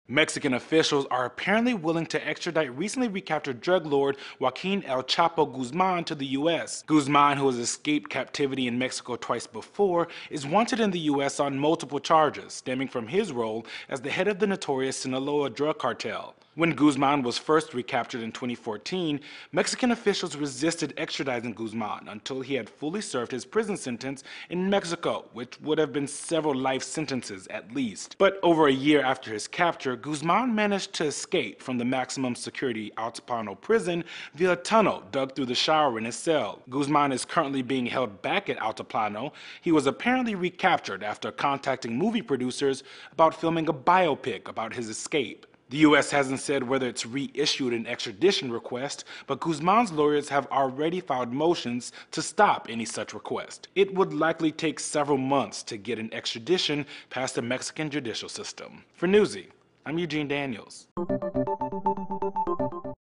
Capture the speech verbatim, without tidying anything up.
Mexican officials are apparently willing to extradite recently recaptured drug lord Joaquin El Chapo Guzman to the U S. Guzman, who has escaped captivity in Mexico twice before, is wanted in the U S on multiple charges, stemming from his role as the head of the notorious Sinaloa drug cartel. When Guzman was first recaptured in twenty fourteen, Mexican officials resisted extraditing Guzman until he had fully served his prison sentence in Mexico, which would have been several life sentences at least. But over a year after his capture, Guzman managed to escape from the maximum security Altiplano prison via a tunnel dug through the shower in his cell. Guzman is currently being held back at Altiplano. He was apparently recaptured after contacting movie producers about filming a biopic about his escape. The U S hasn't said whether it's reissued an extradition request, but Guzman's lawyers have already filed motions to stop any such request. It would likely take several months to get an extradition past the Mexican judicial system. For Newsy, I'm Eugene Daniels.